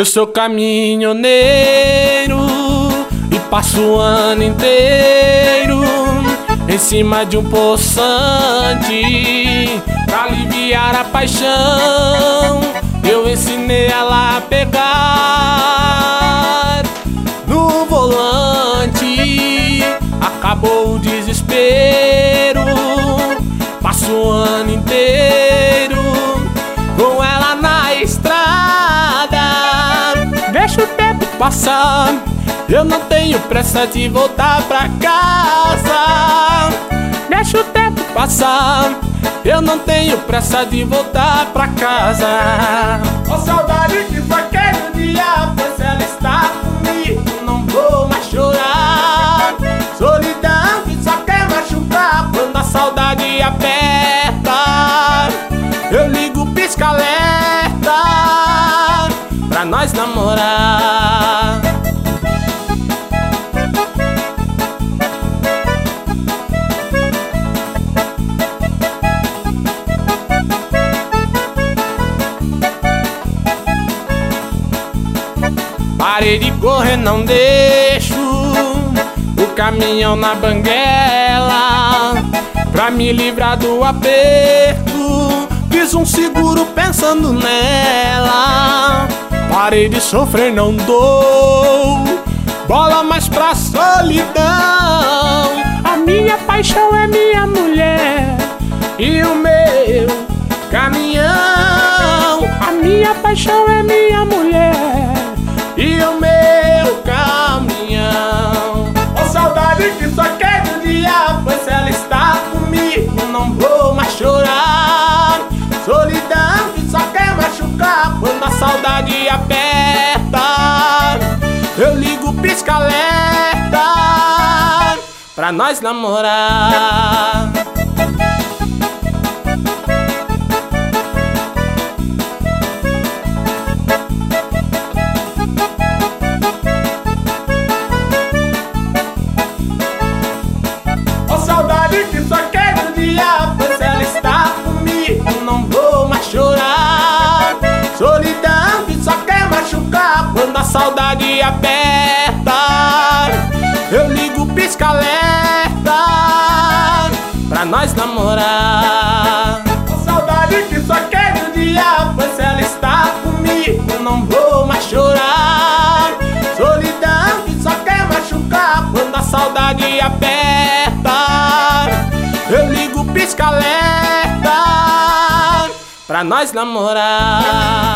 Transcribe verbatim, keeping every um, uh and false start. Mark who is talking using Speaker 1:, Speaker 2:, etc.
Speaker 1: Eu sou caminhoneiro e passo o ano inteiro em cima de um poçante pra aliviar a paixão. Eu ensinei ela a pegar no volante. Acabou o desespero. Passo o ano inteiro com ela na estrada. Deixa o tempo passar, eu não tenho pressa de voltar pra casa. Deixa o tempo passar, eu não tenho pressa de voltar pra casa. Ó saudade que foi aquele dia, pois ela está comigo, não vou mais chorar. Solidão que só quer machucar quando a saudade aperta. Eu ligo o pisca-alerta pra nós namorar. Parei de correr, não deixo o caminhão na banguela. Pra me livrar do aperto, fiz um seguro pensando nela. Parei de sofrer, não dou bola mais pra solidão. A minha paixão é minha mulher e o meu caminhão. A minha paixão é minha mulher e o meu caminhão. Ó saudade que só quer um dia, pois ela está comigo, não vou mais chorar. Solidão que só quer machucar quando a saudade aperta. Eu ligo o pisca-alerta pra nós namorar. Saudade que só quer um dia, pois ela está comigo, não vou mais chorar. Solidão que só quer machucar quando a saudade aperta. Eu ligo o pisca-alerta pra nós namorar. Saudade que só quer um dia, pois ela está comigo, não vou mais chorar. Solidão que só quer machucar quando a saudade aperta. Eu ligo o pisca-alerta pra nós namorar.